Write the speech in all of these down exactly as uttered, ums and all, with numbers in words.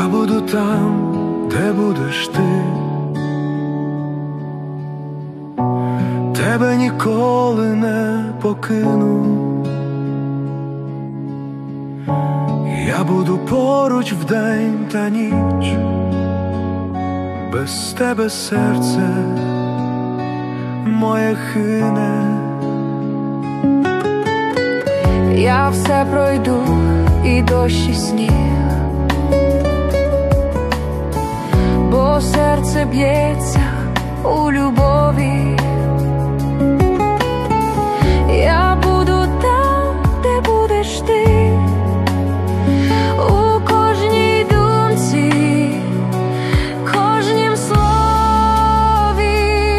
Я буду там, де будеш ти. Тебе ніколи не покину. Я буду поруч вдень та ніч. Без тебе серце моє хине. Я все пройду, і дощ, і сніг, бо серце б'ється у любові. Я буду там, де будеш ти, у кожній думці, кожнім слові.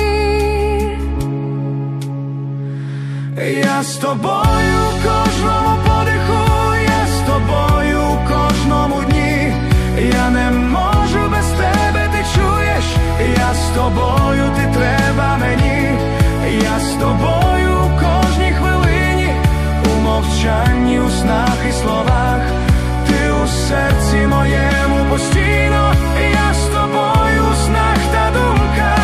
Я з тобою в кожному подиху, я з тобою у кожному дні. Я не можу без тебе, ти чуєш? Я з тобою, ти треба мені. Я з тобою у кожній хвилині, у мовчанні, у снах і словах. Ти у серці моєму постійно. Я з тобою у снах та думках.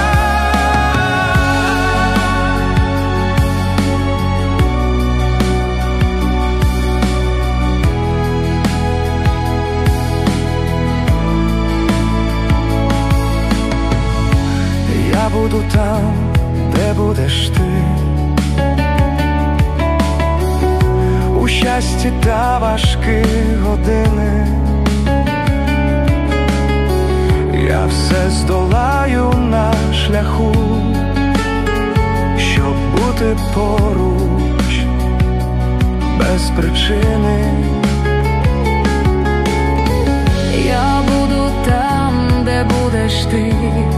Я буду там, де будеш ти, у щасті та важкі години. Я все здолаю на шляху, щоб бути поруч без причини. Я буду там, де будеш ти,